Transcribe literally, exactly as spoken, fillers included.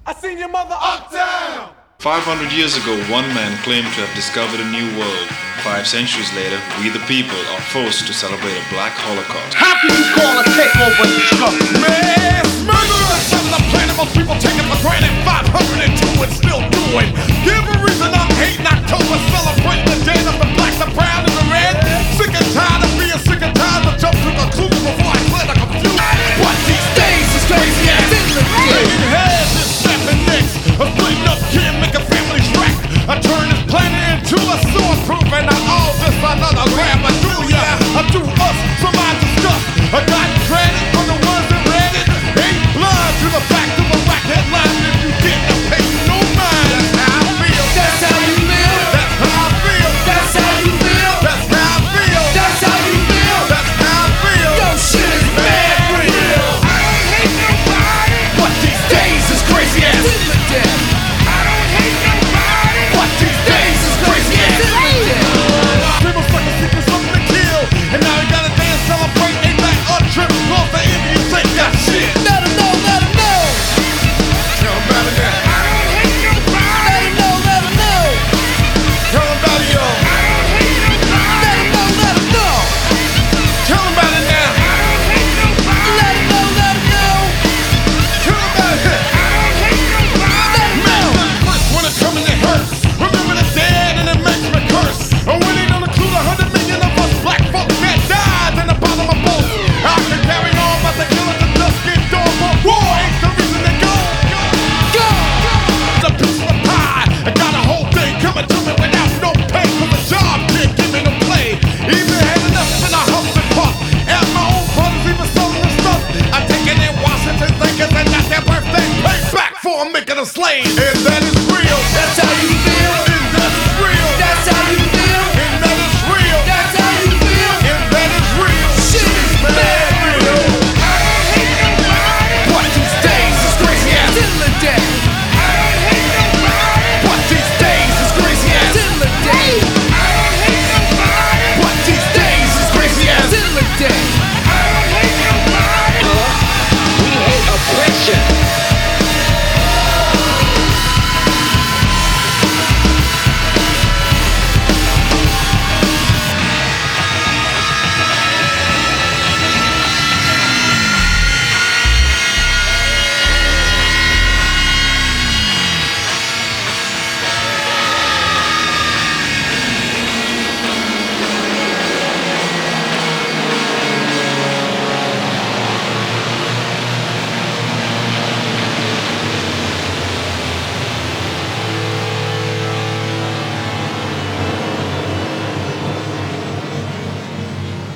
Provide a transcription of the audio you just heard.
I seen your mother uptown. five hundred years ago, one man claimed to have discovered a new world. Five centuries later, we the people are forced to celebrate a black holocaust. How can you call a takeover discovery? Mass murderers on the planet, most people take it for granted. five hundred two and still doing. Give a reason I'm hating October, celebrating the day of the black, the brown, and the red. Sick and tired of being sick and tired of jump to conclusions before I clear the confusion. But these days is crazy as in the Laying heads and snapping necks, a splitting up kid, make a family track. I turn this planet into a sewer proof, and not all this another grab. I do ya, I do us, some I discuss. I got credit for the ones that read it. Ain't blood to the back to the rack headline. If you get the pay, no mind. That's how I feel. That's how you feel. That's how I feel. That's how you feel. That's how I feel. That's how you feel. That's how I feel. Yo, shit is mad real. I don't hate nobody, but these days is crazy as In the dead. I don't hate nobody, but these days is crazy as In the dead. People suckin' seeking something to kill, and now you gotta dance, celebrate, ain't back up, trip, close the Indians ain't got shit. Let 'em know, let 'em know. Tell 'em about it now. I don't hate nobody. Let 'em know, let 'em know. Tell 'em about it, yo. I don't hate nobody. Let 'em know, let 'em know. Tell 'em about it now. I don't hate nobody. Let 'em know, let 'em know. Tell 'em about it. I don't hate nobody. Man, look first when it's coming, it hurts. Remember the dead and it makes me curse. Oh, when they don't include a hundred million of us black folks that died in the bottom of boats. I can carry on, but the killers and dust get done. But war ain't the reason they go. Go. The piece of the pie. I got a whole thing coming to me without no pay. Cause the job can't give me no play. Even had enough in a house and puff. And my own brothers even selling the stuff. I'm taking in Washington thinking they got their birthday paid back for making a slave. And that is real. That's how you